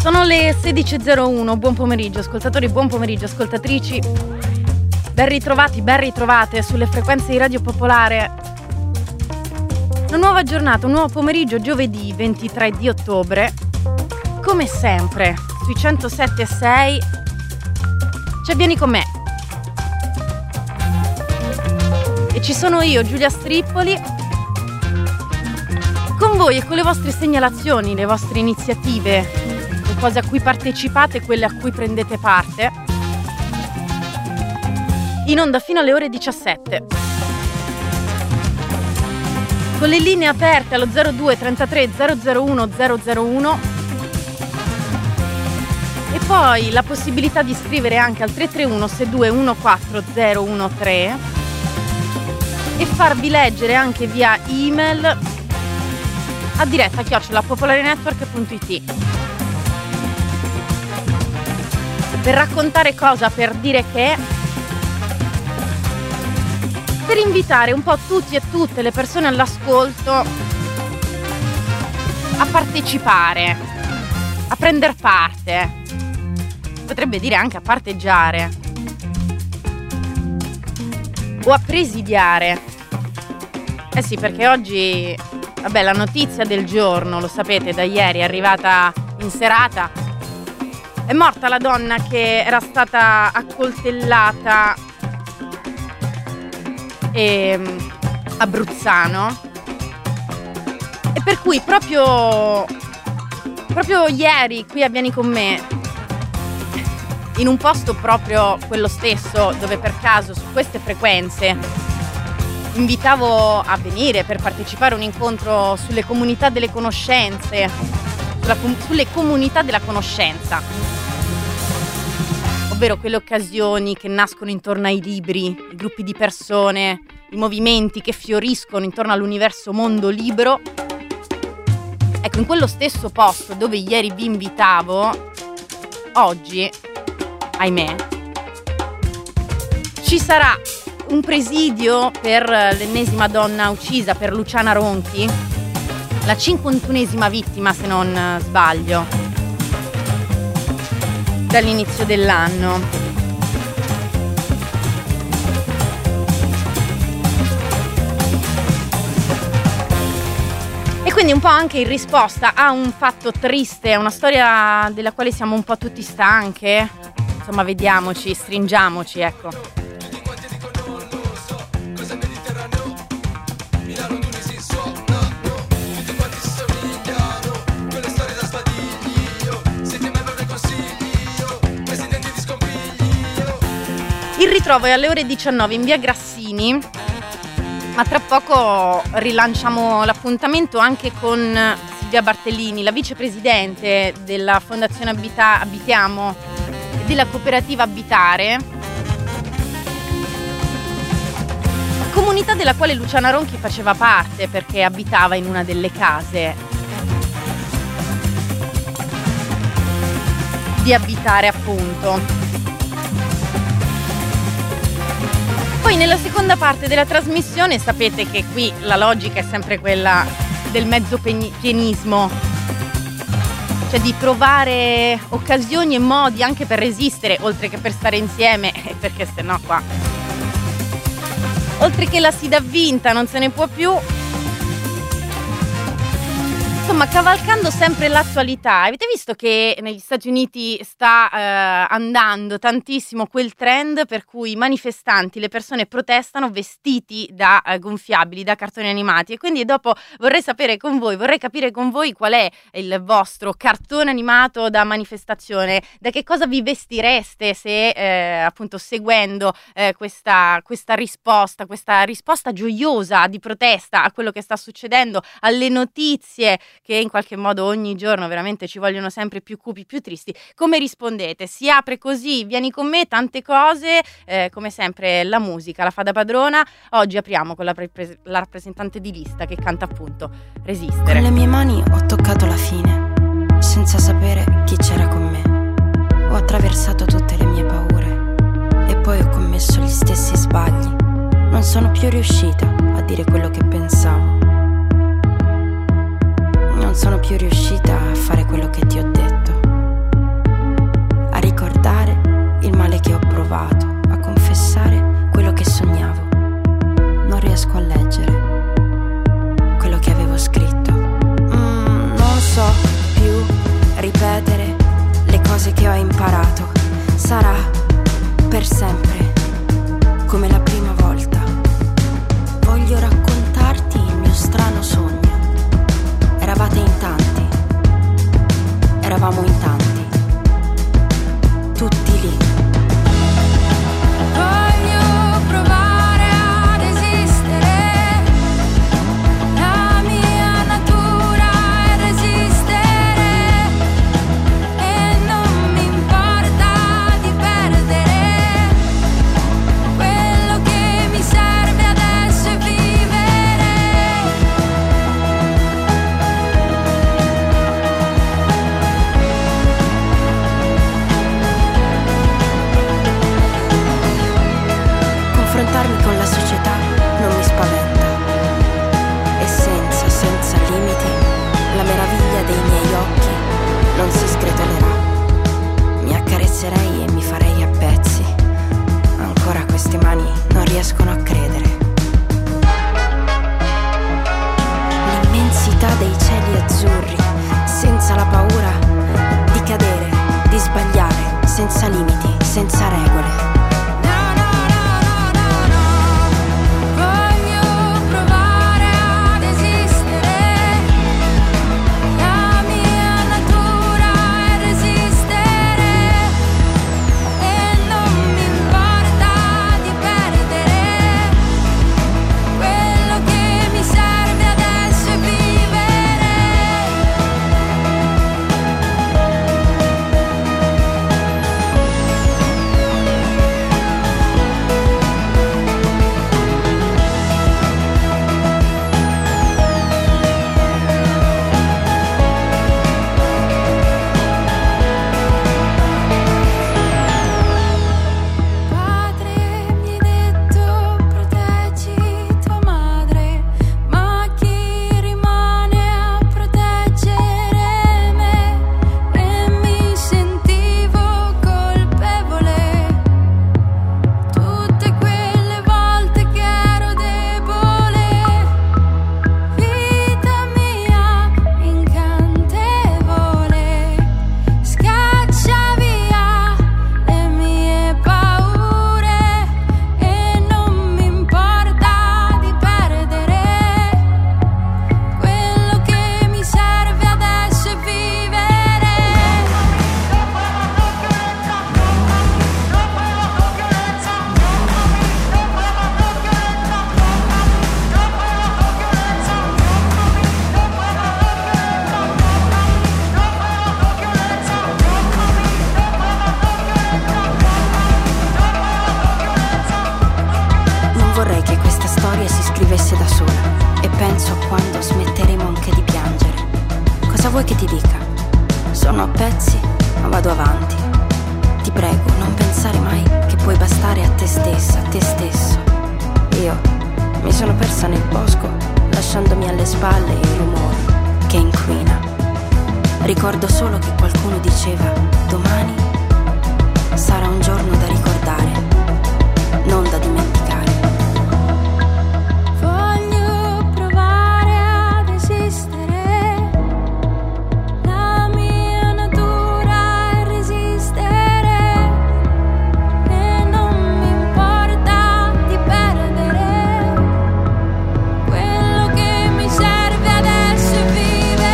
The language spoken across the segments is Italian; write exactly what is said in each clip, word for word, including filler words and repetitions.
Sono le sedici e zero uno, buon pomeriggio ascoltatori, buon pomeriggio ascoltatrici. Ben ritrovati, ben ritrovate sulle frequenze di Radio Popolare. Una nuova giornata, un nuovo pomeriggio, giovedì ventitré di ottobre. Come sempre, sui centosette e sei c'è Vieni con me. E ci sono io, Giulia Strippoli, con voi e con le vostre segnalazioni, le vostre iniziative, le cose a cui partecipate, quelle a cui prendete parte. In onda fino alle ore diciassette. Con le linee aperte allo zero due trentatré zero zero uno zero zero uno e poi la possibilità di scrivere anche al tre tre uno sei due uno quattro zero uno tre e farvi leggere anche via email a diretta chiocciola popolarenetwork punto it per raccontare cosa, per dire che, per invitare un po' tutti e tutte le persone all'ascolto a partecipare, a prendere parte, potrebbe dire anche a parteggiare o a presidiare. Eh sì, perché oggi, vabbè, la notizia del giorno, lo sapete, da ieri è arrivata in serata. È morta la donna che era stata accoltellata e, a Bruzzano, e per cui proprio proprio ieri qui a Vieni con me, in un posto proprio quello stesso dove per caso su queste frequenze invitavo a venire per partecipare a un incontro sulle comunità delle conoscenze, sulla, sulle comunità della conoscenza, ovvero quelle occasioni che nascono intorno ai libri, i gruppi di persone, i movimenti che fioriscono intorno all'universo mondo libero. Ecco, in quello stesso posto dove ieri vi invitavo, oggi, ahimè, ci sarà un presidio per l'ennesima donna uccisa, per Luciana Ronchi, la cinquantunesima vittima se non sbaglio, dall'inizio dell'anno. E quindi un po' anche in risposta a un fatto triste, a una storia della quale siamo un po' tutti stanche. Insomma, vediamoci, stringiamoci, ecco. Il ritrovo è alle ore diciannove in via Grassini, ma tra poco rilanciamo l'appuntamento anche con Silvia Bartellini, la vicepresidente della Fondazione Abita- Abitiamo e della cooperativa Abitare, comunità della quale Luciana Ronchi faceva parte perché abitava in una delle case di Abitare, appunto. Poi nella seconda parte della trasmissione sapete che qui la logica è sempre quella del mezzo pienismo, cioè di trovare occasioni e modi anche per resistere, oltre che per stare insieme, perché sennò qua, oltre che la si dà vinta non se ne può più. Insomma, cavalcando sempre l'attualità, avete visto che negli Stati Uniti sta eh, andando tantissimo quel trend per cui i manifestanti, le persone protestano vestiti da eh, gonfiabili, da cartoni animati, e quindi dopo vorrei sapere con voi, vorrei capire con voi qual è il vostro cartone animato da manifestazione, da che cosa vi vestireste se eh, appunto seguendo eh, questa, questa risposta, questa risposta gioiosa di protesta a quello che sta succedendo, alle notizie che in qualche modo ogni giorno veramente ci vogliono sempre più cupi, più tristi. Come rispondete? Si apre così, Vieni con me, tante cose, eh, come sempre la musica la fa da padrona. Oggi apriamo con la, pre- la rappresentante di lista che canta appunto Resistere. Con le mie mani ho toccato la fine, senza sapere chi c'era con me. Ho attraversato tutte le mie paure e poi ho commesso gli stessi sbagli. Non sono più riuscita a dire quello che pensavo. Non sono più riuscita a fare quello che ti ho detto. provato a confessare quello che sognavo. Non riesco a leggere quello che avevo scritto. Mm, non so più ripetere le cose che ho imparato. Sarà per sempre come la prima volta. Voglio raccontarti il mio strano sogno. Eravate in tanti, eravamo in tanti, tutti lì. Voglio provare ad esistere, la mia natura è resistere, e non mi importa di perdere quello che mi serve adesso è vivere. Confrontarmi con la società non mi spaventa, e senza, senza limiti, la meraviglia dei miei occhi non si scretolerà. Mi accarezzerei e mi farei a pezzi. Ancora queste mani non riescono a credere. L'immensità dei cieli azzurri, senza la paura di cadere, di sbagliare, senza limiti, senza regole. Ricordo solo che qualcuno diceva: domani sarà un giorno da ricordare, non da dimenticare. Voglio provare ad esistere, la mia natura è resistere, e non mi importa di perdere quello che mi serve adesso è vivere.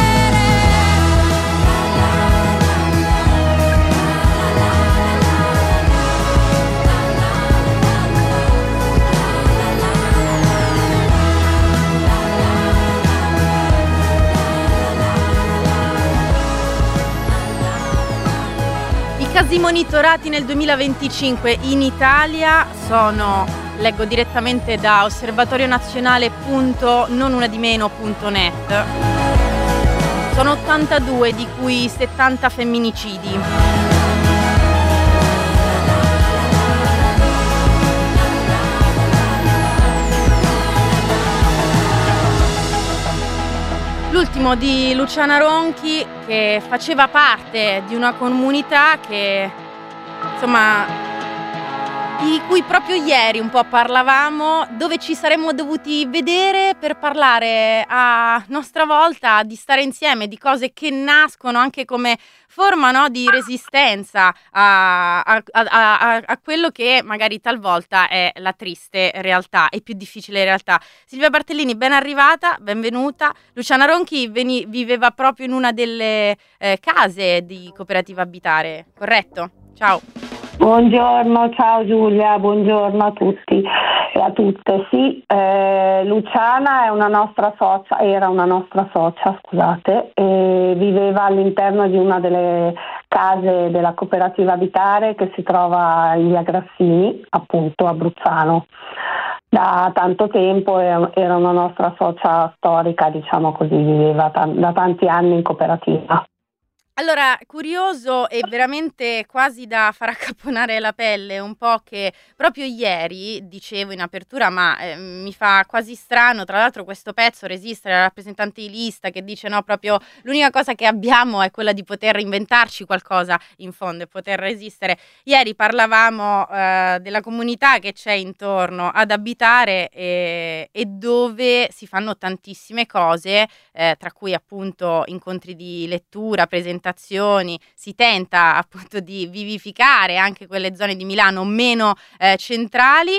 I casi monitorati nel duemilaventicinque in Italia sono, leggo direttamente da osservatorionazionale punto nonunadimeno punto net, sono ottantadue, di cui settanta femminicidi. L'ultimo di Luciana Ronchi, che faceva parte di una comunità che, insomma, di cui proprio ieri un po' parlavamo, dove ci saremmo dovuti vedere per parlare a nostra volta di stare insieme, di cose che nascono anche come forma, no, di resistenza a, a, a, a, a quello che magari talvolta è la triste realtà, è più difficile realtà. Silvia Bartellini, ben arrivata, benvenuta. Luciana Ronchi veni, viveva proprio in una delle eh, case di Cooperativa Abitare, corretto? Ciao. Buongiorno, ciao Giulia, buongiorno a tutti e a tutte. Sì, eh, Luciana è una nostra socia, era una nostra socia, scusate, e viveva all'interno di una delle case della Cooperativa Abitare che si trova in via Grassini, appunto a Bruzzano. Da tanto tempo era una nostra socia storica, diciamo così, viveva t- da tanti anni in cooperativa. Allora, curioso e veramente quasi da far accapponare la pelle un po' che proprio ieri, dicevo in apertura, ma eh, mi fa quasi strano, tra l'altro questo pezzo Resistere, la rappresentante di lista che dice no, proprio l'unica cosa che abbiamo è quella di poter inventarci qualcosa in fondo e poter resistere. Ieri parlavamo eh, della comunità che c'è intorno ad Abitare e, e dove si fanno tantissime cose, eh, tra cui appunto incontri di lettura, presentazioni, si tenta appunto di vivificare anche quelle zone di Milano meno eh, centrali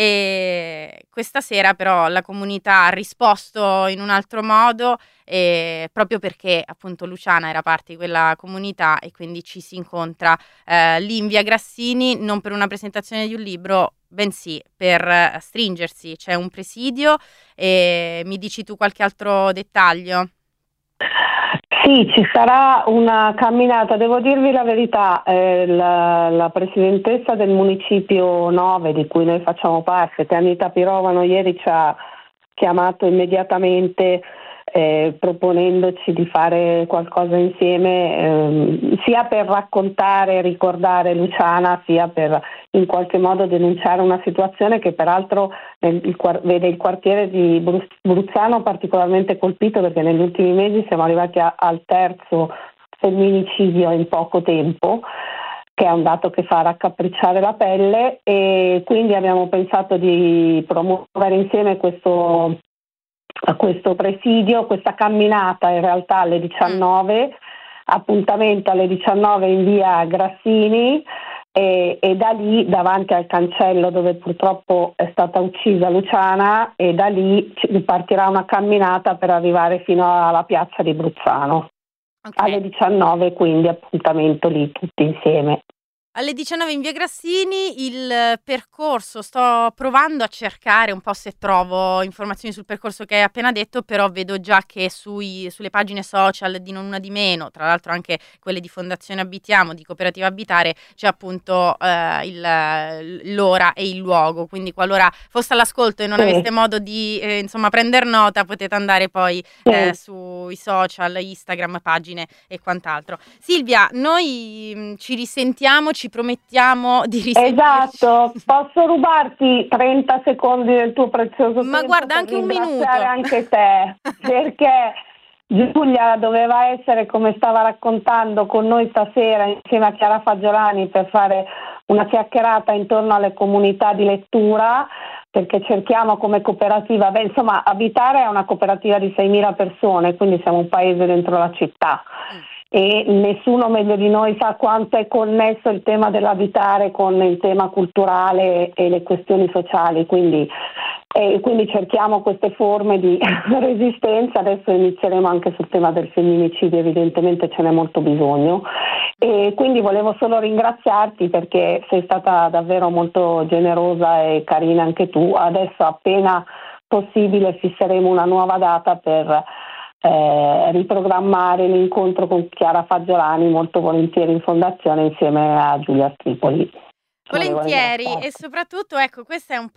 e questa sera però la comunità ha risposto in un altro modo eh, proprio perché appunto Luciana era parte di quella comunità e quindi ci si incontra eh, lì in via Grassini non per una presentazione di un libro bensì per eh, stringersi. C'è un presidio e mi dici tu qualche altro dettaglio? Sì, ci sarà una camminata, devo dirvi la verità, eh, la, la presidentessa del municipio nove di cui noi facciamo parte, che Anita Pirovano ieri ci ha chiamato immediatamente eh, proponendoci di fare qualcosa insieme, ehm, sia per raccontare e ricordare Luciana, sia per in qualche modo denunciare una situazione che peraltro nel, il, vede il quartiere di Bruz, Bruzzano particolarmente colpito, perché negli ultimi mesi siamo arrivati a, al terzo femminicidio in poco tempo, che è un dato che fa raccapricciare la pelle, e quindi abbiamo pensato di promuovere insieme questo a questo presidio, questa camminata in realtà alle diciannove, mm. appuntamento alle diciannove in via Grassini e, e da lì davanti al cancello dove purtroppo è stata uccisa Luciana, e da lì partirà una camminata per arrivare fino alla piazza di Bruzzano. Okay. Alle diciannove, quindi appuntamento lì tutti insieme. Alle diciannove in via Grassini il percorso, sto provando a cercare un po' se trovo informazioni sul percorso che hai appena detto, però vedo già che sui, sulle pagine social di Non Una Di Meno, tra l'altro anche quelle di Fondazione Abitiamo, di Cooperativa Abitare, c'è appunto eh, il, l'ora e il luogo, quindi qualora foste all'ascolto e non sì. aveste modo di eh, insomma prendere nota, potete andare poi sì. eh, sui social, Instagram, pagine e quant'altro. Silvia, noi mh, ci risentiamo, ci promettiamo di risentirci. Esatto, posso rubarti trenta secondi del tuo prezioso Ma tempo? guarda, anche un minuto. Anche te, perché Giulia doveva essere, come stava raccontando, con noi stasera insieme a Chiara Fagiolani per fare una chiacchierata intorno alle comunità di lettura, perché cerchiamo come cooperativa, beh, insomma Abitare è una cooperativa di seimila persone, quindi siamo un paese dentro la città. Mm. E nessuno meglio di noi sa quanto è connesso il tema dell'abitare con il tema culturale e le questioni sociali, quindi, e quindi cerchiamo queste forme di resistenza. Adesso inizieremo anche sul tema del femminicidio, evidentemente ce n'è molto bisogno, e quindi volevo solo ringraziarti perché sei stata davvero molto generosa e carina anche tu. Adesso appena possibile fisseremo una nuova data per Eh, riprogrammare l'incontro con Chiara Fagiolani, molto volentieri in fondazione insieme a Giulia Stripoli. Volentieri, e soprattutto ecco questo è un po'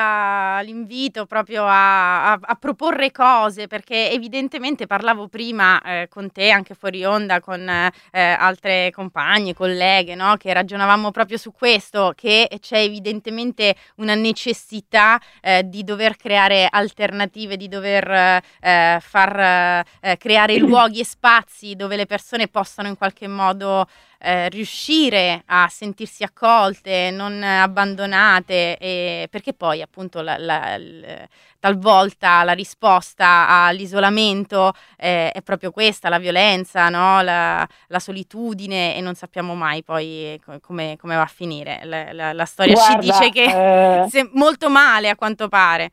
la, l'invito proprio a, a, a proporre cose, perché evidentemente parlavo prima eh, con te anche fuori onda con eh, altre compagne, colleghe, no? Che ragionavamo proprio su questo, che c'è evidentemente una necessità eh, di dover creare alternative, di dover eh, far eh, creare luoghi e spazi dove le persone possano in qualche modo eh, riuscire a sentirsi accolte, non abbandonate, e, perché poi appunto la, la, la, talvolta la risposta all'isolamento eh, è proprio questa, la violenza, no? la, la solitudine, e non sappiamo mai poi come, come va a finire. La, la, la storia Guarda, ci dice che eh... se, molto male a quanto pare.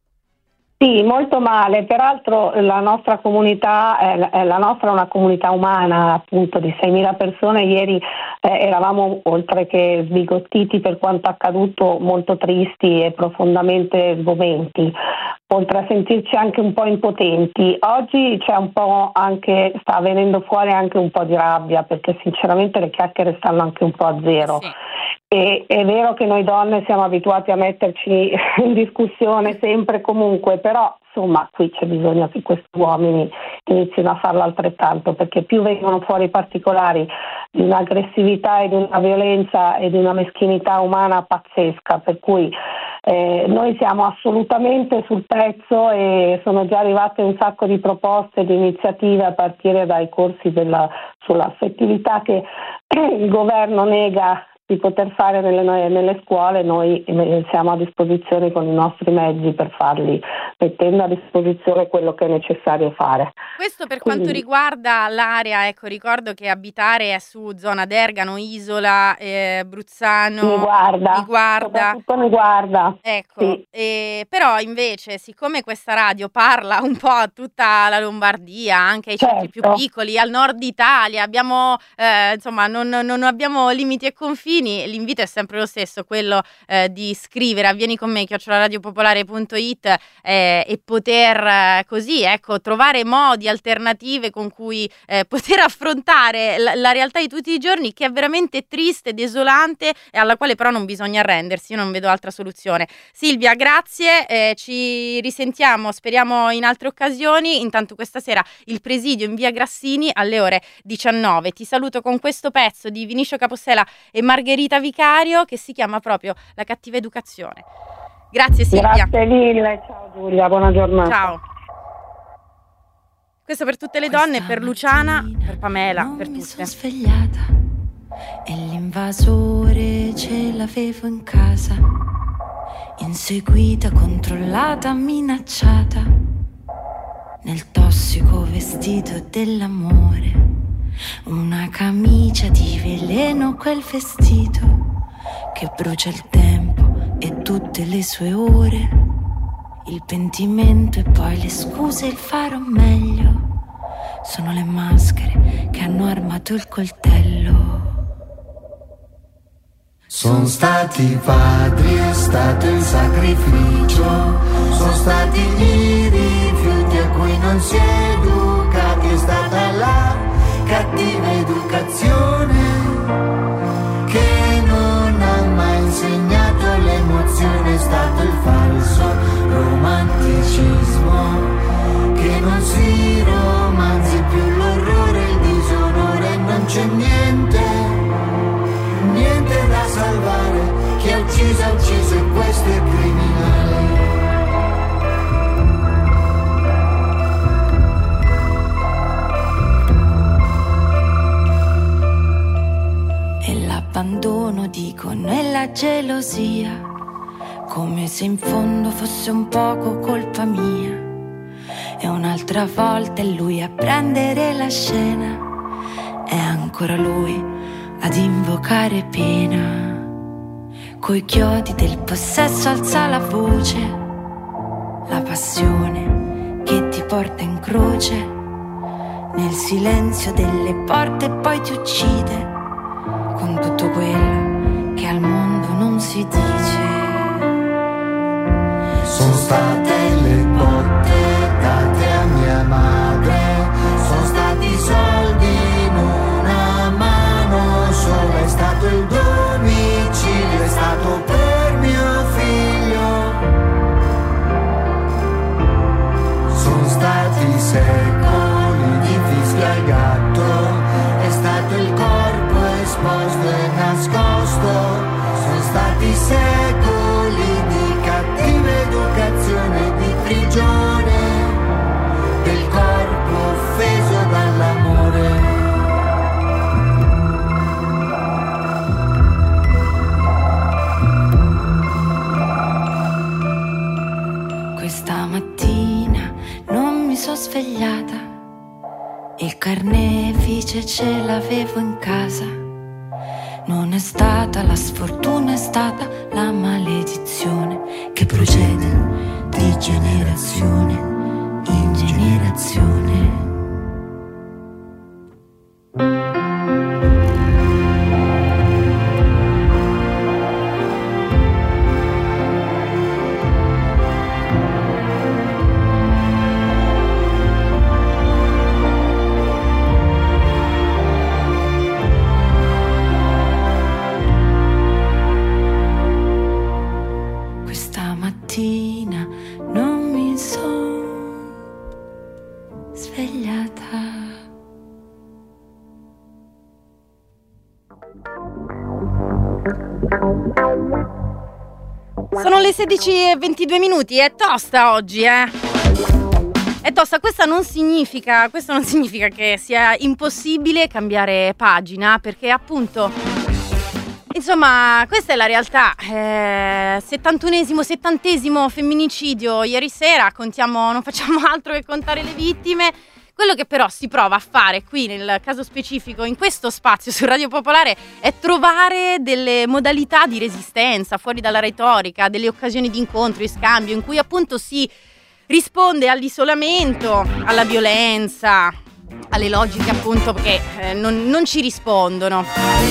Sì, molto male, peraltro la nostra comunità, è, la nostra è una comunità umana appunto di seimila persone, ieri eh, eravamo oltre che sbigottiti per quanto accaduto, molto tristi e profondamente sgomenti, oltre a sentirci anche un po' impotenti. Oggi c'è un po' anche, sta venendo fuori anche un po' di rabbia, perché sinceramente le chiacchiere stanno anche un po' a zero. Sì. E, è vero che noi donne siamo abituati a metterci in discussione sempre e comunque, però insomma qui c'è bisogno che questi uomini inizino a farlo altrettanto, perché più vengono fuori i particolari di un'aggressività e di una violenza e di una meschinità umana pazzesca, per cui eh, noi siamo assolutamente sul pezzo e sono già arrivate un sacco di proposte, di iniziative a partire dai corsi della, sull'affettività che il governo nega di poter fare nelle, nelle scuole. Noi siamo a disposizione con i nostri mezzi per farli, mettendo a disposizione quello che è necessario fare. Questo per Quindi, quanto riguarda l'area, ecco, ricordo che abitare è su zona d'Ergano, Isola, eh, Bruzzano, mi guarda, mi guarda. soprattutto mi guarda. Ecco, sì. eh, però invece siccome questa radio parla un po' a tutta la Lombardia, anche ai certo. centri più piccoli, al nord Italia, abbiamo, eh, insomma, non, non abbiamo limiti e confini. L'invito è sempre lo stesso, quello eh, di scrivere a vieni con me chiocciola radiopopolare punto it eh, e poter eh, così ecco trovare modi, alternative con cui eh, poter affrontare la, la realtà di tutti i giorni, che è veramente triste, desolante e alla quale però non bisogna arrendersi. Io non vedo altra soluzione. Silvia, grazie, eh, ci risentiamo speriamo in altre occasioni. Intanto questa sera il presidio in via Grassini alle ore diciannove. Ti saluto con questo pezzo di Vinicio Capossela e Margherita Vicario che si chiama proprio La cattiva educazione. Grazie Silvia. Grazie mille, ciao Giulia, buona giornata. Ciao. Questo per tutte le donne, Questa per Luciana, per Pamela, non per mi tutte. sono svegliata e l'invasore ce l'avevo in casa, inseguita, controllata, minacciata, nel tossico vestito dell'amore. Una camicia di veleno, quel vestito che brucia il tempo e tutte le sue ore, il pentimento e poi le scuse, il faro meglio, sono le maschere che hanno armato il coltello. Sono stati padri, è stato il sacrificio, sono stati i rifiuti a cui non si è educati, è stata la cattiva educazione che non ha mai insegnato l'emozione, è stato il falso romanticismo che non si romanzi più l'orrore, il disonore, non c'è niente, niente da salvare, chi ha ucciso ha ucciso e questo è criminale. L'abbandono dicono e la gelosia, come se in fondo fosse un poco colpa mia. E un'altra volta è lui a prendere la scena, è ancora lui ad invocare pena. Coi chiodi del possesso alza la voce, la passione che ti porta in croce, nel silenzio delle porte poi ti uccide, con tutto quello che al mondo non si dice. Sono state le botte date a mia madre, sono stati i soldi in una mano sola, è stato il domicilio, è stato per mio figlio. Sono stati secoli di fischio al gatto, è stato il corpo esposto e nascosto, sono stati secoli di cattiva educazione, di prigione del corpo Il carnefice ce l'avevo in casa. Non è stata la sfortuna, è stata la maledizione che procede di generazione in generazione. Non mi sono svegliata. Sono le sedici e ventidue minuti, è tosta oggi, eh. È tosta, questa non significa, questo non significa che sia impossibile cambiare pagina, perché appunto insomma, questa è la realtà. Eh, settantunesimo, settantesimo femminicidio ieri sera, contiamo, non facciamo altro che contare le vittime. Quello che però si prova a fare qui nel caso specifico, in questo spazio su Radio Popolare, è trovare delle modalità di resistenza fuori dalla retorica, delle occasioni di incontro, di scambio, in cui appunto si risponde all'isolamento, alla violenza, alle logiche appunto che eh, non, non ci rispondono.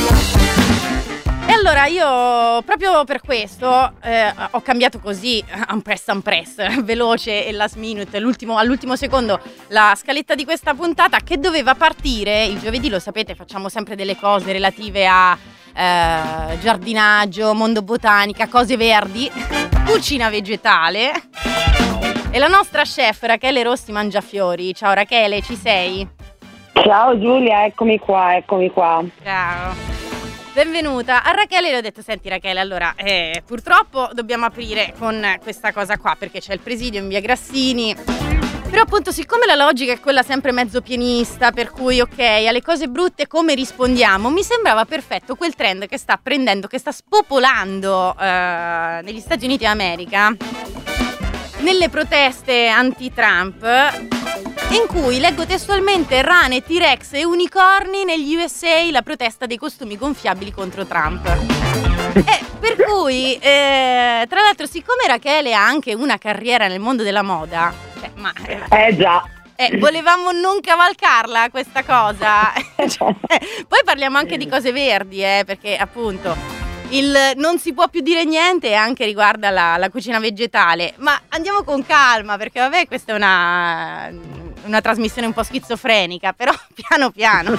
E allora io proprio per questo eh, ho cambiato così, un press un press, veloce e last minute, l'ultimo, all'ultimo secondo, la scaletta di questa puntata, che doveva partire il giovedì. Lo sapete, facciamo sempre delle cose relative a eh, giardinaggio, mondo botanica, cose verdi, cucina vegetale. E la nostra chef Rachele Rossi Mangiafiori. Ciao Rachele, ci sei? Ciao Giulia, eccomi qua, eccomi qua. Ciao. Benvenuta. A Rachele le ho detto: senti Rachele, allora eh, purtroppo dobbiamo aprire con questa cosa qua, perché c'è il presidio in via Grassini. Però appunto, siccome la logica è quella sempre mezzo pienista, per cui ok, alle cose brutte come rispondiamo, mi sembrava perfetto quel trend che sta prendendo, che sta spopolando eh, negli Stati Uniti d'America, nelle proteste anti-Trump, in cui leggo testualmente: rane, T-Rex e unicorni negli U S A, la protesta dei costumi gonfiabili contro Trump. E per cui, eh, tra l'altro, siccome Rachele ha anche una carriera nel mondo della moda, cioè, ma eh già, eh, volevamo non cavalcarla questa cosa. Cioè, poi parliamo anche di cose verdi, eh, perché appunto il non si può più dire niente anche riguarda la, la cucina vegetale. Ma andiamo con calma, perché vabbè, questa è una, una trasmissione un po' schizofrenica, però piano piano.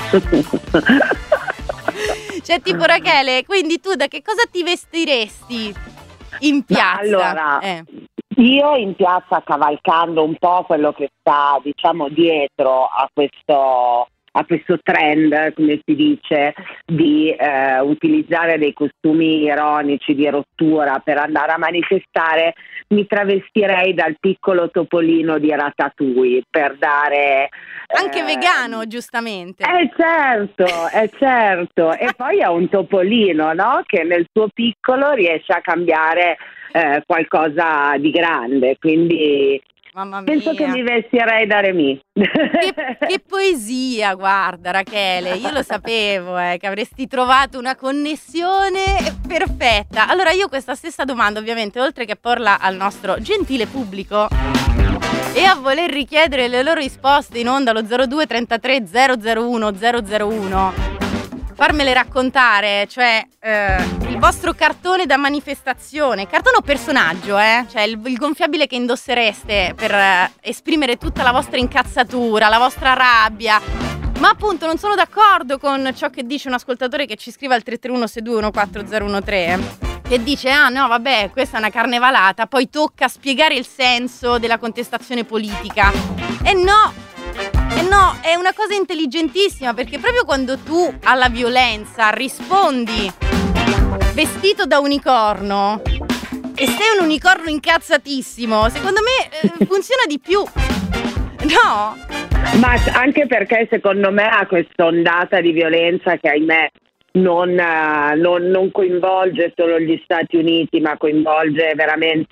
Cioè, tipo, Rachele, quindi tu da che cosa ti vestiresti in piazza? Allora, eh. io in piazza, cavalcando un po' quello che sta, diciamo, dietro a questo a questo trend, come si dice, di eh, utilizzare dei costumi ironici di rottura per andare a manifestare, mi travestirei dal piccolo topolino di Ratatouille per dare... Anche eh, vegano, giustamente. Eh certo, è certo. E poi è un topolino, no? Che nel suo piccolo riesce a cambiare eh, qualcosa di grande, quindi... Mamma mia. Penso che mi vestirei da Remy. Che, che poesia, guarda Rachele, io lo sapevo eh, che avresti trovato una connessione perfetta. Allora io questa stessa domanda, ovviamente, oltre che porla al nostro gentile pubblico e a voler richiedere le loro risposte in onda allo zero due trentatré zero zero uno zero zero uno, farmele raccontare, cioè eh, il vostro cartone da manifestazione, cartone o personaggio, eh? Cioè il, il gonfiabile che indossereste per eh, esprimere tutta la vostra incazzatura, la vostra rabbia. Ma appunto non sono d'accordo con ciò che dice un ascoltatore che ci scrive al tre tre uno sei due uno quattro zero uno tre, che dice: ah no vabbè, questa è una carnevalata, poi tocca spiegare il senso della contestazione politica. E no! Eh no, è una cosa intelligentissima, perché proprio quando tu alla violenza rispondi vestito da unicorno e sei un unicorno incazzatissimo, secondo me eh, funziona di più, no? Ma anche perché secondo me ha questa ondata di violenza che ahimè non, non, non coinvolge solo gli Stati Uniti, ma coinvolge veramente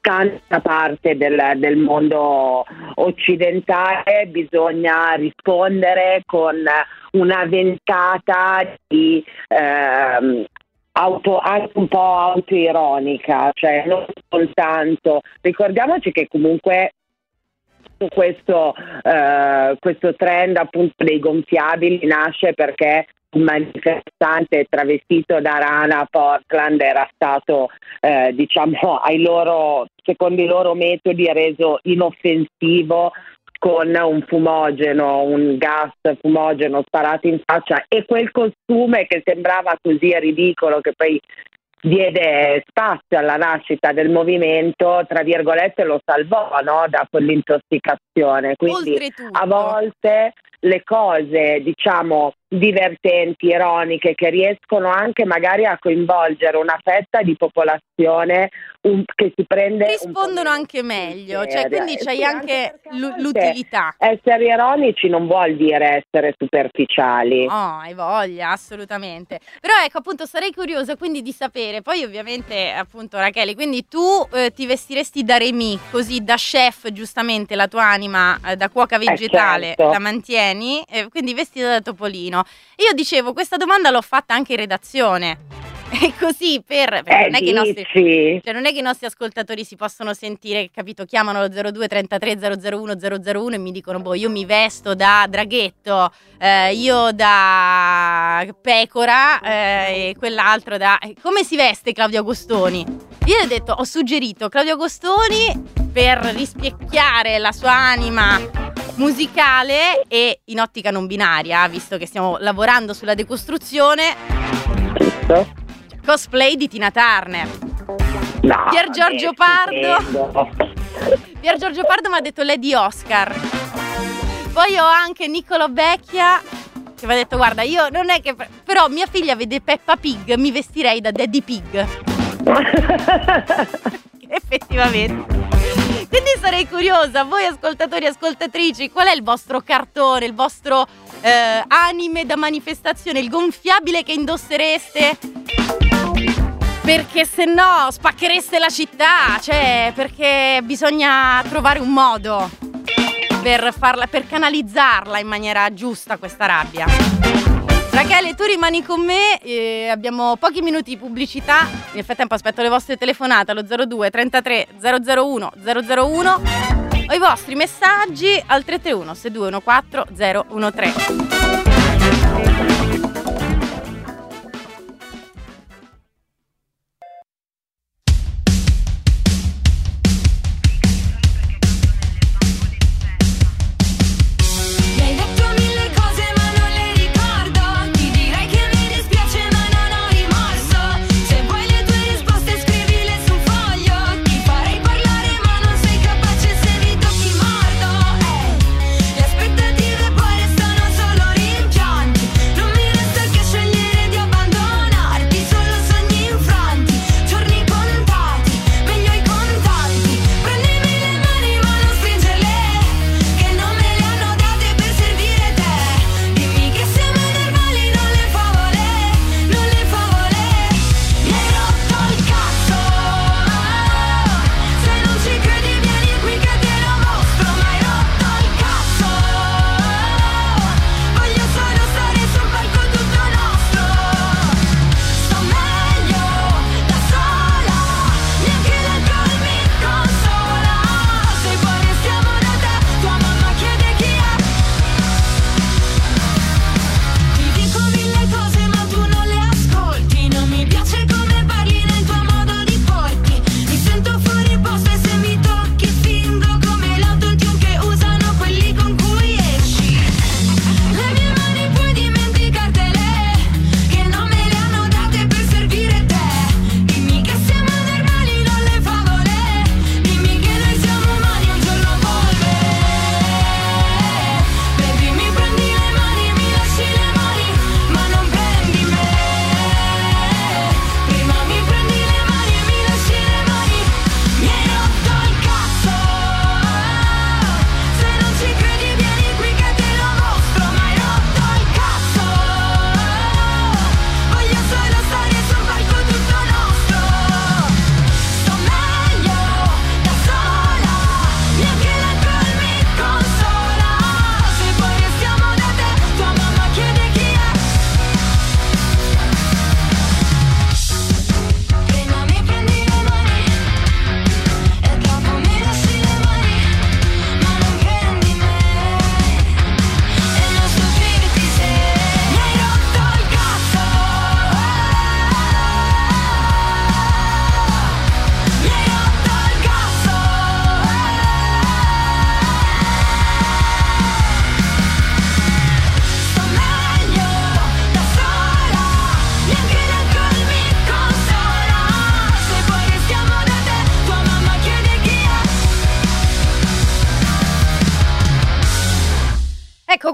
tanta parte del, del mondo occidentale bisogna rispondere con una ventata di ehm, auto, anche un po' autoironica, cioè non soltanto, ricordiamoci che comunque questo, eh, questo trend appunto dei gonfiabili nasce perché un manifestante travestito da rana a Portland era stato eh, diciamo ai loro, secondo i loro metodi, reso inoffensivo con un fumogeno, un gas fumogeno sparato in faccia, e quel costume che sembrava così ridicolo, che poi diede spazio alla nascita del movimento, tra virgolette lo salvò, no? Da quell'intossicazione. Quindi Oltretutto, a volte le cose, diciamo, divertenti, ironiche, che riescono anche magari a coinvolgere una fetta di popolazione un, che si prende rispondono un anche meglio, cioè quindi c'hai sì, anche, anche l- l'utilità. Essere ironici non vuol dire essere superficiali. Oh, hai voglia, assolutamente. Però ecco, appunto, sarei curiosa quindi di sapere, poi ovviamente, appunto, Rachele, quindi tu eh, ti vestiresti da Remy, così da chef, giustamente la tua anima eh, da cuoca vegetale eh, certo. la mantieni, eh, quindi vestita da Topolino. Io dicevo, questa domanda l'ho fatta anche in redazione. E così per, per eh, non, è che i nostri, dici? cioè non è che i nostri ascoltatori si possono sentire, capito, chiamano lo zero due trentatré zero zero uno zero zero uno e mi dicono, boh, io mi vesto da draghetto, eh, io da pecora eh, e quell'altro da... Come si veste Claudio Agostoni? Io ho detto, ho suggerito Claudio Agostoni per rispecchiare la sua anima musicale e in ottica non binaria, visto che stiamo lavorando sulla decostruzione. Giusto. Cosplay di Tina Turner. No, Pier Giorgio vabbè, Pardo. Pier Giorgio Pardo mi ha detto Lady Oscar. Poi ho anche Niccolò Becchia che mi ha detto, guarda, io non è che... però mia figlia vede Peppa Pig, mi vestirei da Daddy Pig. Effettivamente. Quindi sarei curiosa, voi ascoltatori e ascoltatrici, qual è il vostro cartone, il vostro eh, anime da manifestazione, il gonfiabile che indossereste? Perché se no spacchereste la città, cioè perché bisogna trovare un modo per farla, per canalizzarla in maniera giusta questa rabbia. Rachele, tu rimani con me, eh, abbiamo pochi minuti di pubblicità, nel frattempo aspetto le vostre telefonate allo zero due trentatré zero zero uno zero zero uno o i vostri messaggi al tre tre uno sei due uno quattro zero uno tre. Non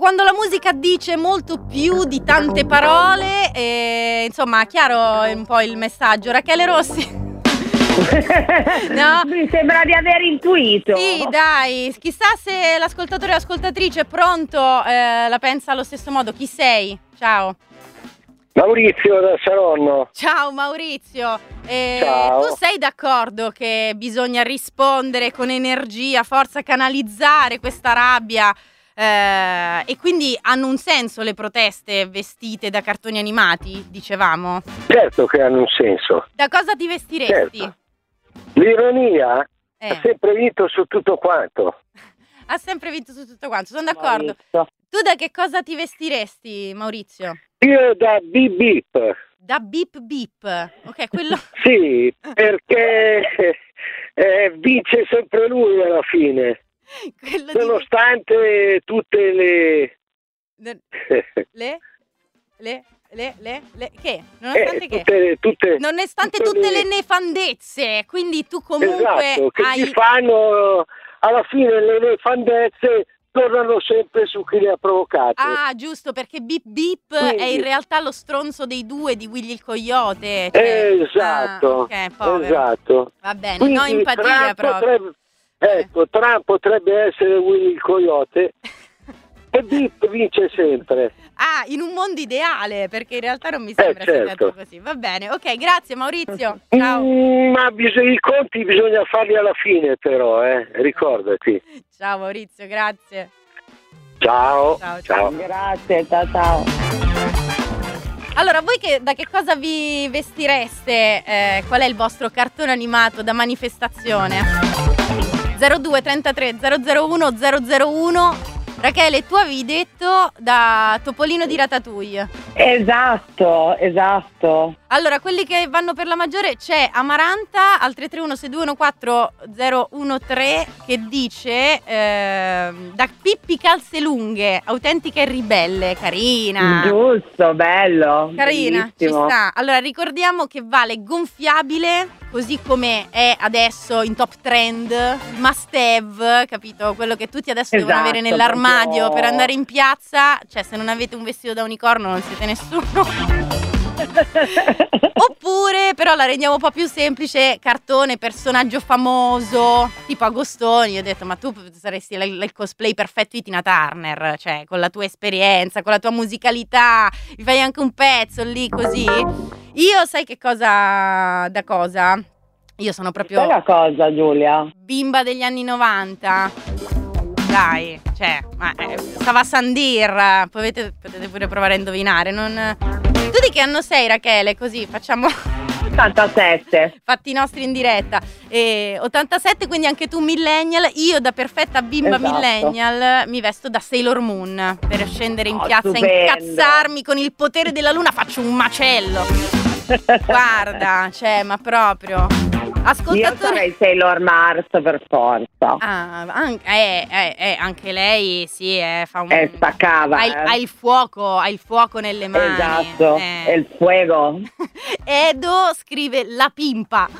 quando la musica dice molto più di tante parole, e, insomma, chiaro è un po' il messaggio. Rachele Rossi. No? Mi sembra di aver intuito. Sì, dai, chissà se l'ascoltatore o l'ascoltatrice pronto eh, la pensa allo stesso modo. Chi sei? Ciao. Maurizio da Saronno. Ciao Maurizio. Eh, Ciao. Tu sei d'accordo che bisogna rispondere con energia, forza, canalizzare questa rabbia? Eh, e quindi hanno un senso le proteste vestite da cartoni animati, dicevamo? Certo che hanno un senso. Da cosa ti vestiresti? Certo. L'ironia Eh. ha sempre vinto su tutto quanto. Ha sempre vinto su tutto quanto, sono d'accordo. Maurizio. Tu da che cosa ti vestiresti, Maurizio? Io da Bip Bip. Da Bip Bip. Ok, quello... Sì, perché eh, vince sempre lui alla fine, quello di... nonostante tutte le... Le... Le... Le... Le... Le... Che? Nonostante eh, che? tutte, tutte, Nonostante tutte tutte le... le nefandezze, quindi tu comunque Esatto, che hai... ti fanno, alla fine le nefandezze tornano sempre su chi le ha provocate. Ah, giusto, perché Bip Bip Quindi- è in realtà lo stronzo dei due di Willy il Coyote. Cioè... Esatto, Ah, ok, povero. esatto. Va bene, Quindi no empatia Trump proprio. potrebbe, ecco, Trump potrebbe essere Willy il Coyote e Bip vince sempre. Ah, in un mondo ideale, perché in realtà non mi sembra sia certo. tanto così. Va bene, ok, grazie Maurizio. Ciao. Mm, ma bis- i conti bisogna farli alla fine però, eh, ricordati. Ciao Maurizio, grazie. Ciao, Ciao, ciao. ciao. Grazie, ciao ciao. Allora, voi che, da che cosa vi vestireste? Eh, qual è il vostro cartone animato da manifestazione? zero due trentatré zero zero uno zero zero uno. Rachele, tu avevi detto da Topolino di Ratatouille. Esatto, esatto. Allora, quelli che vanno per la maggiore c'è Amaranta al tre tre uno sei due uno quattro zero uno tre che dice ehm, da Pippi Calze Lunghe, autentica e ribelle, carina. Giusto, bello. Carina, bellissimo. ci sta. Allora ricordiamo che vale gonfiabile, così come è adesso in top trend, must have, capito? Quello che tutti adesso devono Esatto, avere nell'armadio proprio- per andare in piazza, cioè se non avete un vestito da unicorno non siete nessuno. Oppure però la rendiamo un po' più semplice, cartone, personaggio famoso, tipo Agostoni. Io ho detto ma tu saresti l- il cosplay perfetto di Tina Turner, cioè con la tua esperienza, con la tua musicalità, mi fai anche un pezzo lì così. Io sai che cosa, da cosa? Io sono proprio Sai la cosa, Giulia? bimba degli anni novanta. Dai, cioè, ma eh, stava a Sandir, potete, potete pure provare a indovinare. Non... Tu di che anno sei, Rachele? Così facciamo ottantasette. fatti nostri in diretta. E ottantasette, quindi anche tu millennial. Io da perfetta bimba Esatto. millennial mi vesto da Sailor Moon per scendere in Oh, piazza e stupendo. incazzarmi con il potere della luna. Faccio un macello. Guarda, cioè, ma proprio. Io Ascoltatori. sarei Sailor Mars per forza. Ah, anche, eh, eh, eh, anche lei sì, eh, fa un... Eh, spaccava. Ha il, eh. ha il fuoco, ha il fuoco nelle mani. Esatto, eh. è il fuego. Edo scrive la pimpa.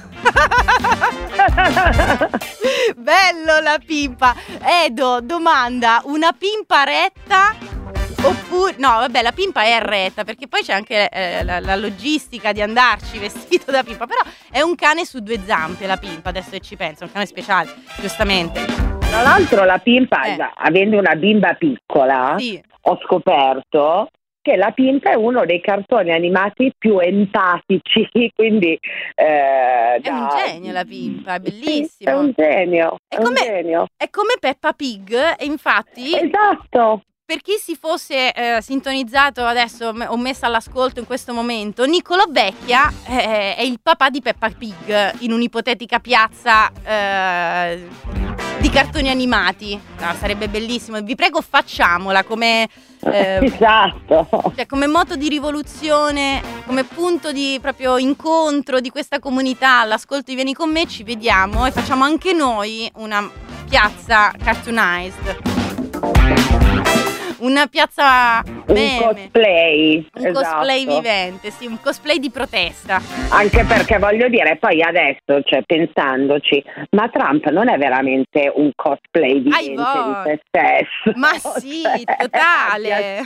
Bello la pimpa. Edo domanda, una pimpa retta? Oppure, no, vabbè, la pimpa è retta, perché poi c'è anche eh, la, la logistica di andarci vestito da pimpa. Però è un cane su due zampe la pimpa, adesso che ci penso, è un cane speciale, giustamente. Tra l'altro la pimpa, Eh. già, avendo una bimba piccola, Sì. ho scoperto che la pimpa è uno dei cartoni animati più empatici, quindi eh, È un da- genio la pimpa, è Sì, bellissimo. è un genio, È è, un come- genio. È come Peppa Pig, e infatti Esatto. per chi si fosse eh, sintonizzato adesso me- o messo all'ascolto in questo momento, Niccolò Vecchia eh, è il papà di Peppa Pig in un'ipotetica piazza eh, di cartoni animati. No, sarebbe bellissimo. Vi prego, facciamola come, eh, Esatto. cioè, come moto di rivoluzione, come punto di proprio incontro di questa comunità. All'ascolto di Vieni con me, ci vediamo e facciamo anche noi una piazza cartoonized. una piazza meme. Un cosplay. Un esatto. cosplay vivente, sì, un cosplay di protesta. Anche perché voglio dire, poi adesso, cioè pensandoci, ma Trump non è veramente un cosplay vivente di se stesso. Ma sì, cioè, totale.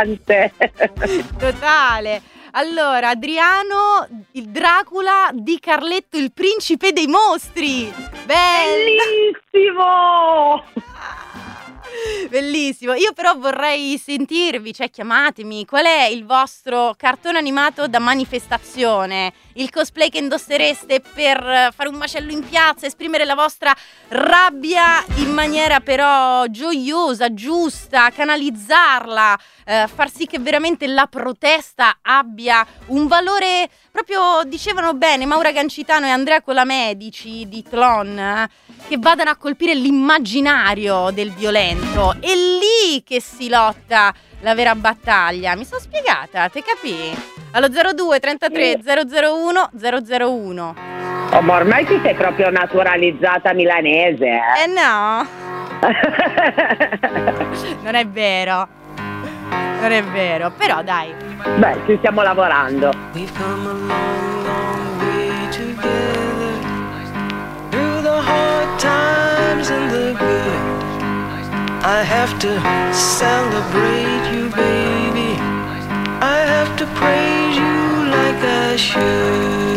Totale. Allora, Adriano, il Dracula di Carletto, il principe dei mostri. Bellissimo! Bellissimo. Io però vorrei sentirvi, cioè chiamatemi, qual è il vostro cartone animato da manifestazione? Il cosplay che indossereste per fare un macello in piazza, esprimere la vostra rabbia in maniera però gioiosa, giusta, canalizzarla, eh, far sì che veramente la protesta abbia un valore, proprio dicevano bene Maura Gancitano e Andrea Colamedici di Tlon, eh, che vadano a colpire l'immaginario del violento. È lì che si lotta la vera battaglia. Mi sono spiegata, te capì? Allo zero due trentatré zero zero uno zero zero uno. Oh, ma ormai ti sei proprio naturalizzata milanese, eh? Eh no. Non è vero. Non è vero, però dai. Beh, ci stiamo lavorando. We've come a long, long way together, through the hard times and the good. I have to celebrate you, baby. I have to praise you like I should.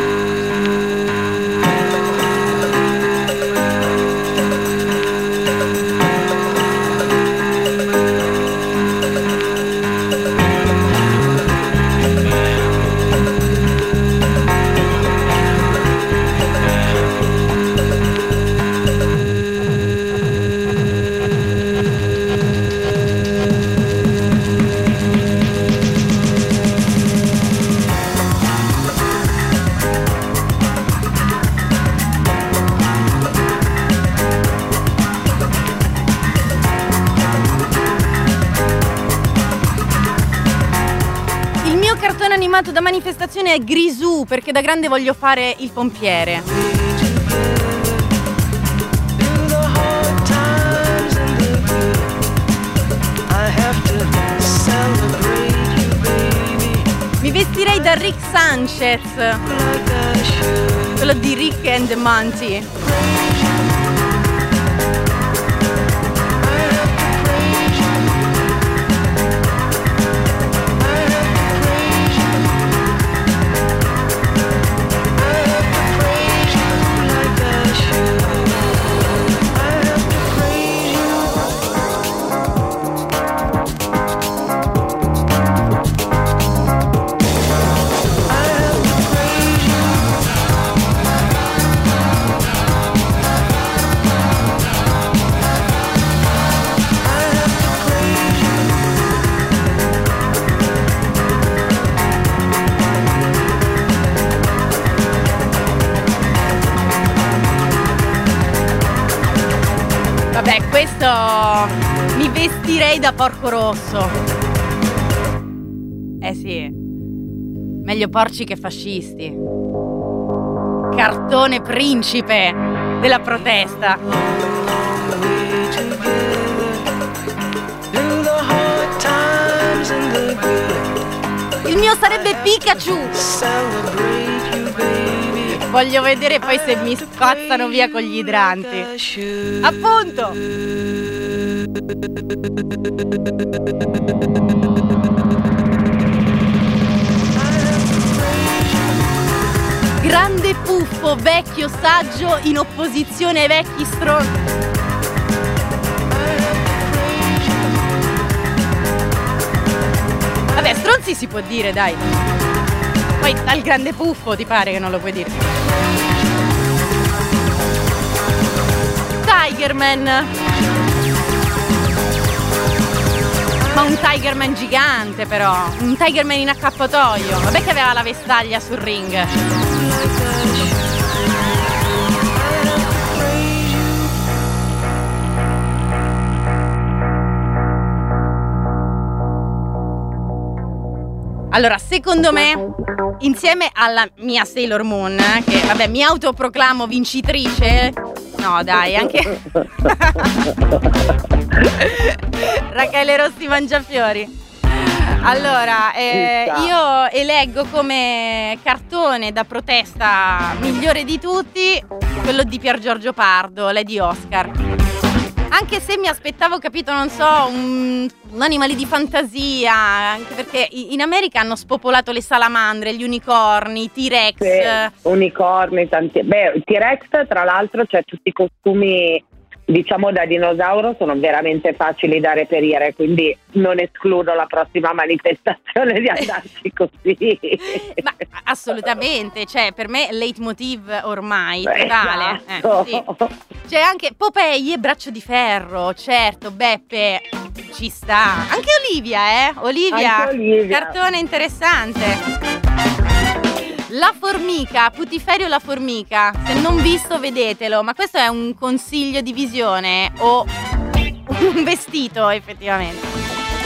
Animato da manifestazione è Grisù, perché da grande voglio fare il pompiere. Mi vestirei da Rick Sanchez, quello di Rick and Monty. Vabbè, questo mi vestirei da porco rosso. Eh sì, meglio porci che fascisti. Cartone principe della protesta. Il mio sarebbe Pikachu. Voglio vedere poi se mi spazzano via con gli idranti. Appunto. Grande Puffo, vecchio saggio in opposizione ai vecchi stronzi. Vabbè, stronzi si può dire, dai. Poi dal grande Puffo ti pare che non lo puoi dire. Tigerman. Ma un Tigerman gigante però. Un Tigerman in accappatoio. Vabbè che aveva la vestaglia sul ring. Allora, secondo me, insieme alla mia Sailor Moon, che vabbè mi autoproclamo vincitrice, no dai, anche Rachele Rossi Mangiafiori. Allora, eh, io eleggo come cartone da protesta migliore di tutti quello di Pier Giorgio Pardo, Lady Oscar. Anche se mi aspettavo, capito, non so, un, un animale di fantasia, anche perché in America hanno spopolato le salamandre, gli unicorni, i T-Rex. Sì, unicorni, tanti. Beh, T-Rex tra l'altro c'è tutti i costumi, diciamo, da dinosauro, sono veramente facili da reperire, quindi non escludo la prossima manifestazione di andarci così. Ma assolutamente, cioè per me leitmotiv ormai totale. Esatto. Eh, sì. C'è anche Popeye, Braccio di Ferro, certo, Beppe, ci sta. Anche Olivia, eh? Olivia, Anche Olivia. Cartone interessante. La formica, Putiferio la formica, se non visto vedetelo, ma questo è un consiglio di visione o un vestito effettivamente.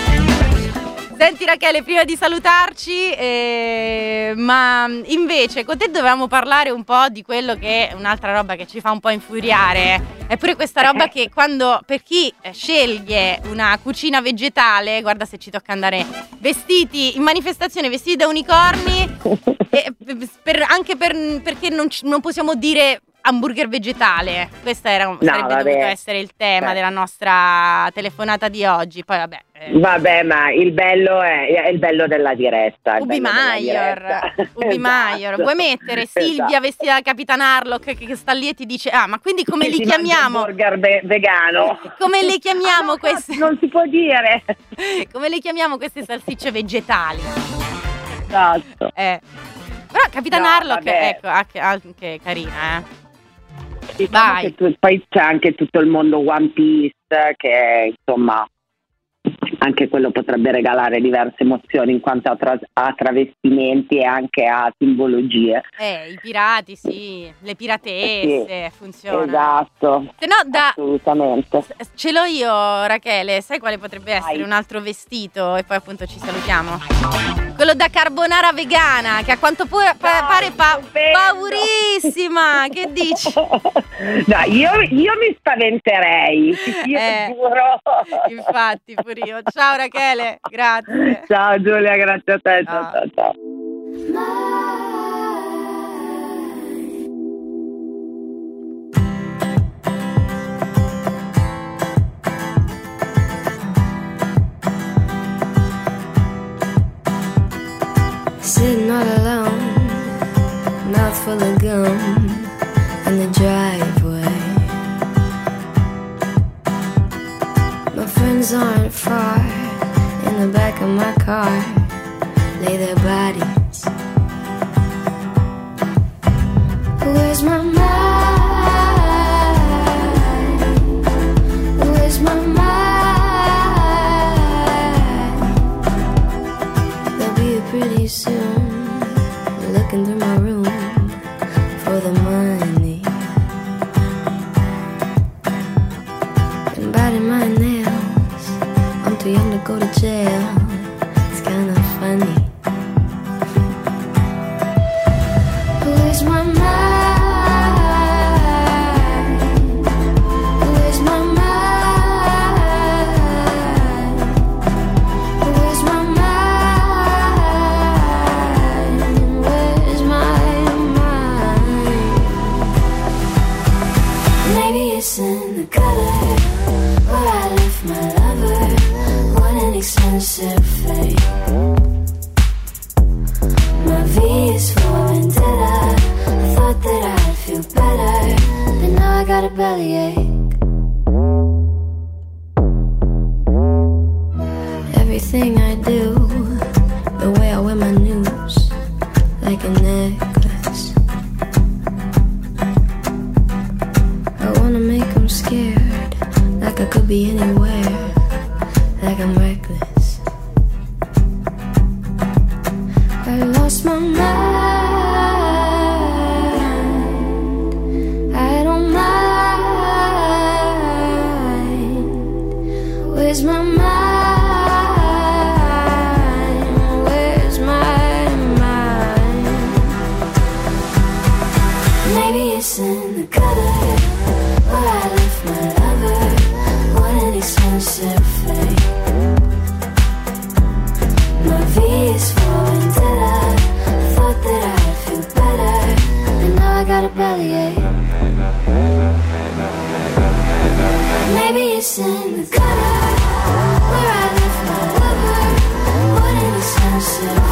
Senti Rachele, prima di salutarci, eh, ma invece con te dovevamo parlare un po' di quello che è un'altra roba che ci fa un po' infuriare, è pure questa roba che quando, per chi sceglie una cucina vegetale, guarda se ci tocca andare vestiti in manifestazione, vestiti da unicorni, e per, anche per, perché non, non possiamo dire hamburger vegetale. Questo era, no, sarebbe vabbè. dovuto essere il tema eh. della nostra telefonata di oggi. Poi vabbè. Eh. Vabbè, ma il bello è, è il bello della diretta. Ubi Maior. Ubi Maior. Vuoi mettere Silvia esatto. vestita da Capitan Harlock che, che sta lì e ti dice ah, ma quindi come li chiamiamo? Hamburger be- vegano. Come le chiamiamo ah, queste? Non si può dire. Come le chiamiamo queste salsicce vegetali? Esatto. Eh. Però Capitan no, Harlock, vabbè. ecco, anche, anche carina, eh. Diciamo che tu, poi c'è anche tutto il mondo One Piece che insomma anche quello potrebbe regalare diverse emozioni in quanto a, tra- a travestimenti e anche a simbologie. Eh, i pirati sì, le piratesse, sì, funziona. Esatto. Se no da assolutamente. Ce l'ho io Rachele, sai quale potrebbe essere Vai. un altro vestito e poi appunto ci salutiamo? Quello da carbonara vegana che a quanto pure pa- pare pa- paurissima, che dici? No, io, io mi spaventerei, io eh, giuro. Infatti pure io. Ciao Rachele, grazie. Ciao Giulia, grazie a te. Ciao, ciao, ciao. Sitting all alone, mouth full of gum in the driveway. My friends aren't far, in the back of my car lay their bodies. Where's my mind? Where's my mind? They'll be here pretty soon, looking through my room for the money and biting my nails. I'm too young to go to jail. It's kind of funny. Where's my mind? Where's my mind? Where's my mind? Where's my mind? Maybe it's in the gutter where I left my lover. What an expensive fate. My V is for vendetta. I thought that I'd feel better, but now I got a bellyache. Everything I do, the way I wear my news, like a necklace. I wanna make them scared, like I could be anywhere, like I'm reckless. I lost my mind. I don't mind. is full until I thought that I'd feel better, and now I got a bellyache. Maybe it's in the gutter where I left my lover, what in the sunset.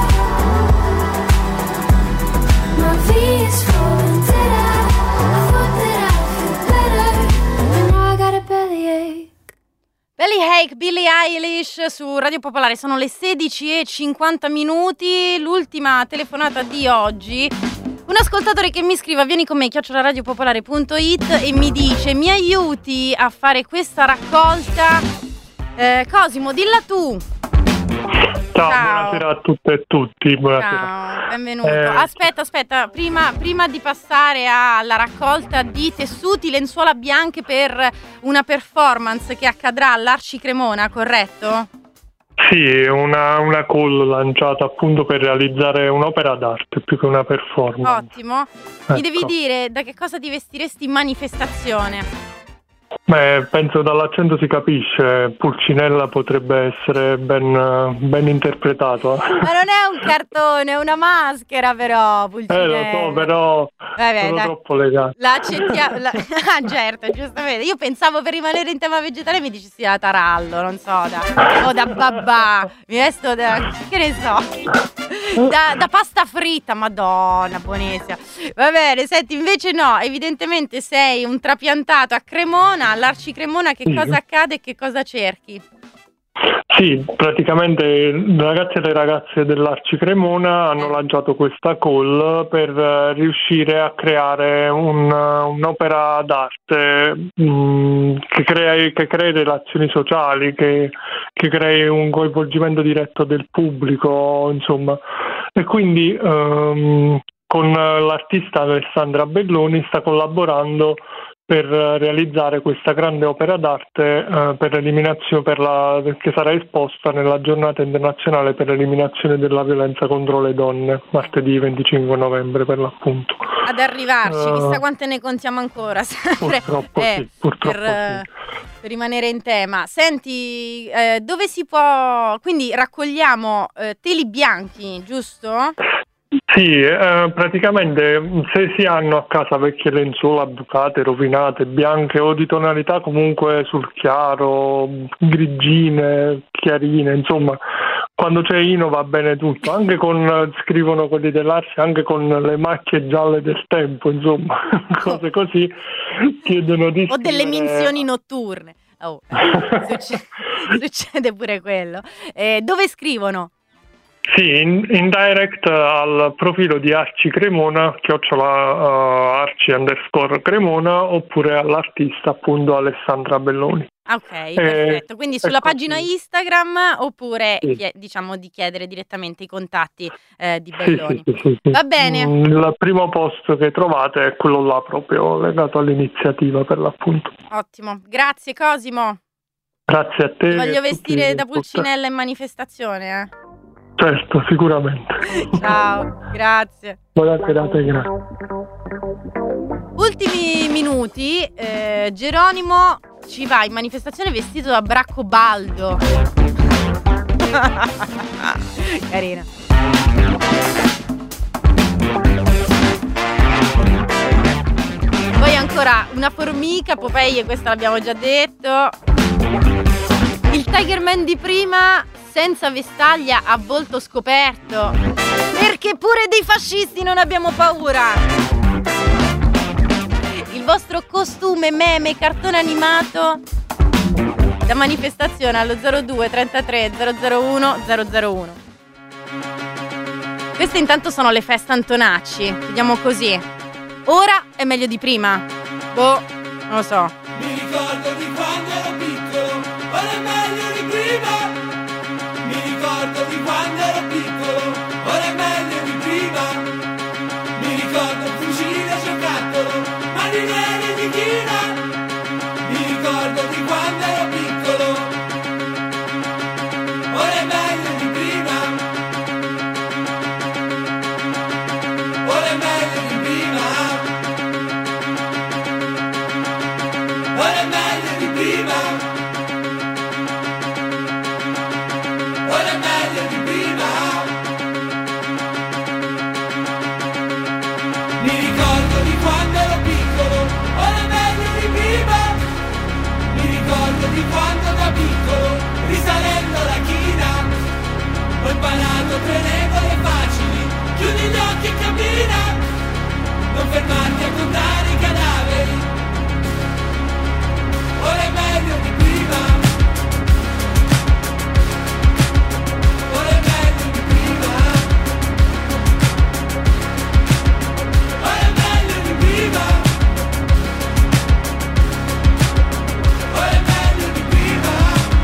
My V is full until I thought that I'd feel better, and now I got a bellyache. Bellyache, Billie Eilish su Radio Popolare. Sono le sedici e cinquanta minuti, l'ultima telefonata di oggi. Un ascoltatore che mi scrive: vieni con me, chiocciola radiopopolare punto it, e mi dice: mi aiuti a fare questa raccolta? eh, Cosimo, dilla tu. Ciao, Ciao, buonasera a tutte e tutti. Buonasera. Ciao, benvenuto. Eh, Aspetta, aspetta, prima, prima di passare alla raccolta di tessuti, lenzuola bianche per una performance che accadrà all'Arci Cremona, corretto? Sì, una, una call lanciata appunto per realizzare un'opera d'arte più che una performance. Ottimo. Ecco. Mi devi dire da che cosa ti vestiresti in manifestazione? Beh, penso dall'accento si capisce, Pulcinella potrebbe essere ben, ben interpretato. Ma non è un cartone, è una maschera però, Pulcinella. Eh, lo so, però Vabbè, sono dai. troppo legato. La accettiamo. La... Ah, certo, giustamente. Io pensavo, per rimanere in tema vegetale, mi dicessi da tarallo, non so, da o da babà. Mi vesto da, che ne so, da, da pasta fritta. Madonna, buonissima. Va bene, senti, invece no, evidentemente sei un trapiantato a Cremona, all'Arci Cremona. Che Sì. cosa accade e che cosa cerchi? Sì, praticamente i ragazzi e le ragazze dell'Arci Cremona hanno lanciato questa call per eh, riuscire a creare un, un'opera d'arte mh, che crei, che crei relazioni sociali, che, che crei un coinvolgimento diretto del pubblico, insomma. E quindi ehm, con l'artista Alessandra Belloni sta collaborando per realizzare questa grande opera d'arte eh, per l'eliminazione per la, che sarà esposta nella giornata internazionale per l'eliminazione della violenza contro le donne, martedì venticinque novembre per l'appunto. Ad arrivarci, Uh, chissà quante ne contiamo ancora, sempre. Purtroppo eh, sì, purtroppo per, eh, sì. per rimanere in tema. Senti, eh, dove si può... Quindi raccogliamo eh, teli bianchi, giusto? Sì, eh, praticamente se si hanno a casa vecchie lenzuola bucate, rovinate, bianche o di tonalità comunque sul chiaro, grigine, chiarine, insomma, quando c'è Ino va bene tutto, anche con, scrivono quelli dell'Arci, anche con le macchie gialle del tempo, insomma, cose così, chiedono di O delle scrivere- minzioni notturne. Oh, eh, succede, succede pure quello. Eh, dove scrivono? Sì, in, in direct al profilo di Arci Cremona, chiocciola uh, Arci underscore Cremona, oppure all'artista appunto Alessandra Belloni. Ok, perfetto. Quindi sulla ecco, pagina sì. Instagram, oppure Sì. chie- diciamo di chiedere direttamente i contatti eh, di Sì, Belloni. sì, sì, sì. Va bene. Mm, Il primo post che trovate è quello là proprio legato all'iniziativa per l'appunto. Ottimo. Grazie Cosimo. Grazie a te. Ti e a voglio tutti vestire da gli Pulcinella in manifestazione, eh. Certo, sicuramente. Ciao, grazie. Buona serata e grazie. Ultimi minuti, eh, Geronimo ci va in manifestazione vestito da Braccobaldo. Carina. Poi ancora una formica, Popeye, questa l'abbiamo già detto. Il Tigerman di prima senza vestaglia a volto scoperto, perché pure dei fascisti non abbiamo paura. Il vostro costume, meme, cartone animato da manifestazione allo zero due trentatré zero zero uno zero zero uno. Queste intanto sono le feste Antonacci, chiediamo così. Ora è meglio di prima? Boh, non lo so. Mi ricordo di quando ero piccolo, ora è meglio di prima. Mi ricordo di quando ero piccolo, ora è meglio di prima. Mi ricordo il fucile a giocattolo, marinere di china. Mi ricordo di quando ero piccolo, ora è meglio di prima. Ora è meglio di prima. che cammina, non fermarti a contare i cadaveri, ora è meglio di prima, ora è meglio di prima, ora è meglio di prima, ora è meglio di prima.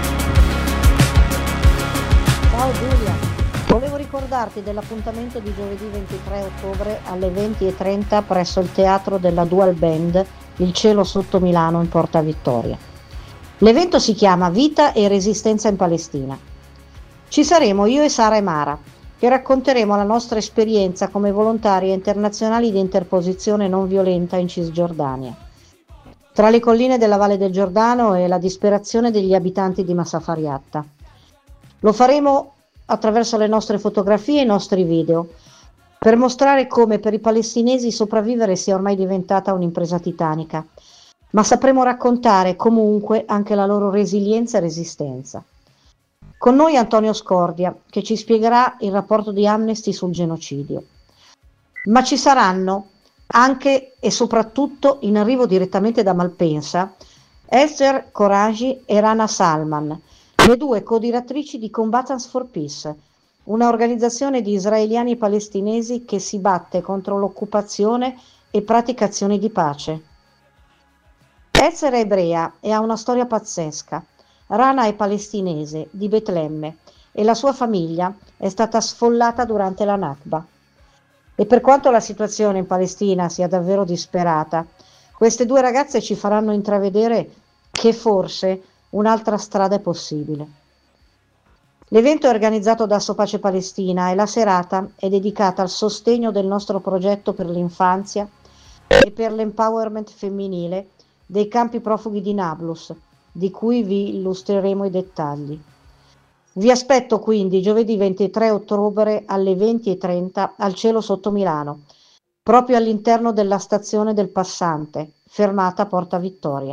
Ciao Giulia, volevo ricordarti dell'appuntamento di giovedì ventitré ottobre alle venti e trenta presso il teatro della Dual Band, Il Cielo Sotto Milano in Porta Vittoria. L'evento si chiama Vita e Resistenza in Palestina. Ci saremo io e Sara e Mara, che racconteremo la nostra esperienza come volontarie internazionali di interposizione non violenta in Cisgiordania, tra le colline della Valle del Giordano e la disperazione degli abitanti di Massafariatta. Lo faremo attraverso le nostre fotografie e i nostri video, per mostrare come per i palestinesi sopravvivere sia ormai diventata un'impresa titanica, ma sapremo raccontare comunque anche la loro resilienza e resistenza. Con noi Antonio Scordia, che ci spiegherà il rapporto di Amnesty sul genocidio. Ma ci saranno anche e soprattutto in arrivo direttamente da Malpensa Esther Coraji e Rana Salman, le due co-direttrici di Combatants for Peace, una organizzazione di israeliani e palestinesi che si batte contro l'occupazione e pratica azioni di pace. Esther è ebrea e ha una storia pazzesca. Rana è palestinese, di Betlemme, e la sua famiglia è stata sfollata durante la Nakba. E per quanto la situazione in Palestina sia davvero disperata, queste due ragazze ci faranno intravedere che forse un'altra strada è possibile. L'evento è organizzato da Assopace Palestina e la serata è dedicata al sostegno del nostro progetto per l'infanzia e per l'empowerment femminile dei campi profughi di Nablus, di cui vi illustreremo i dettagli. Vi aspetto quindi giovedì ventitré ottobre alle venti e trenta al Cielo Sotto Milano, proprio all'interno della stazione del Passante, fermata Porta Vittoria.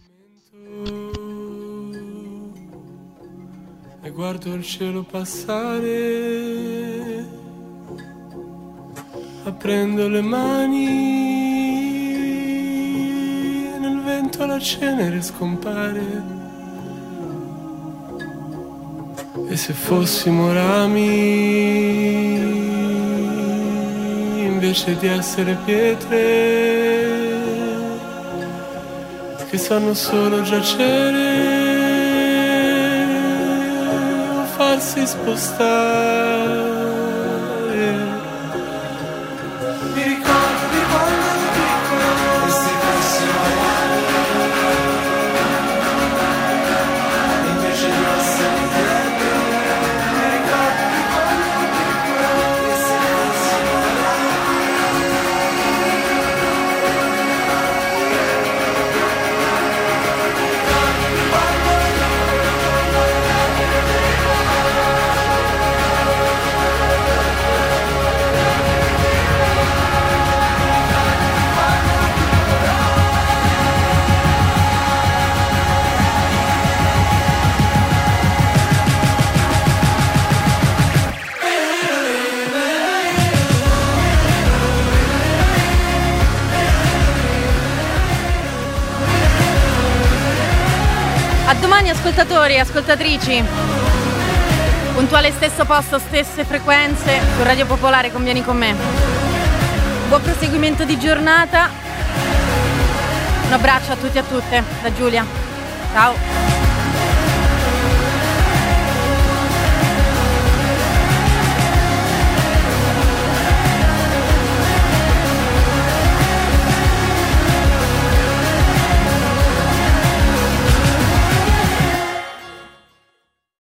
E guardo il cielo passare, aprendo le mani, e nel vento la cenere scompare. E se fossimo rami, invece di essere pietre, che sanno solo giacere, farsi spostare. Mi ricordo di quando ero piccolo e se fossimo rami, invece di essere pietre. Mi ricordo di quando ero piccolo e se fossimo A domani ascoltatori e ascoltatrici. Puntuale stesso posto, stesse frequenze su Radio Popolare, convieni con me. Buon proseguimento di giornata. Un abbraccio a tutti e a tutte da Giulia. Ciao.